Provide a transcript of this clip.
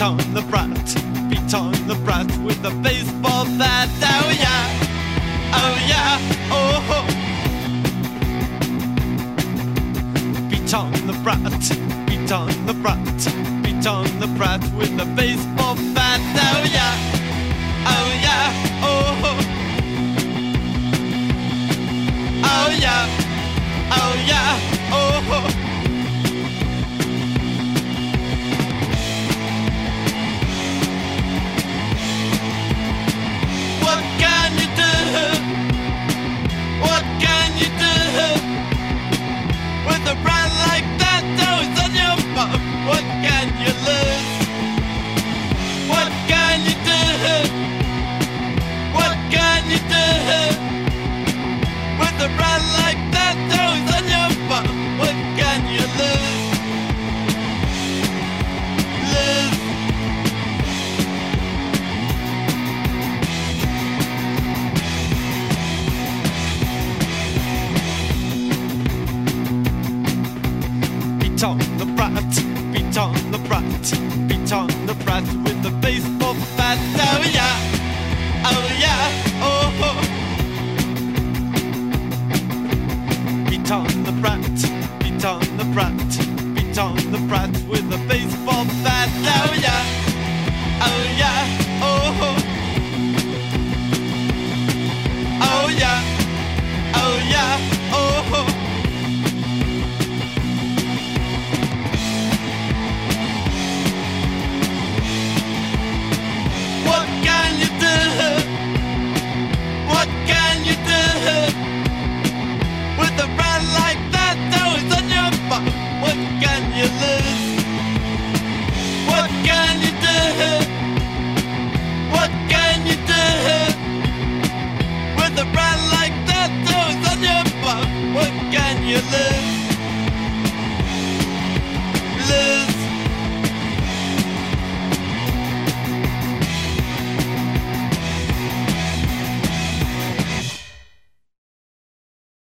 on the brat, beat on the brat with a baseball bat. Oh yeah, oh yeah, oh. Beat on the brat, beat on the brat, beat on the brat with a baseball bat. Oh yeah, oh yeah, oh. Oh yeah, oh yeah, oh. What can you do? What can you do with a brand like that? Oh, it's on your bum. What can you lose? What can you do? What can you do with a brand like that? Oh, it's on your bum. What can you lose? Lose. Beat on the brat, beat on the brat, beat on the brat with the baseball bat. Oh yeah, oh yeah, oh. Beat on the brat, beat on the brat, beat on the brat with a baseball bat. Oh yeah, oh yeah, oh. Oh yeah, oh yeah, oh. What can you do? What can you do with a brand like that? Oh, it's on your bum. What can you lose? What can you do? What can you do with a brand like that? Oh, it's on your bum. What can you lose?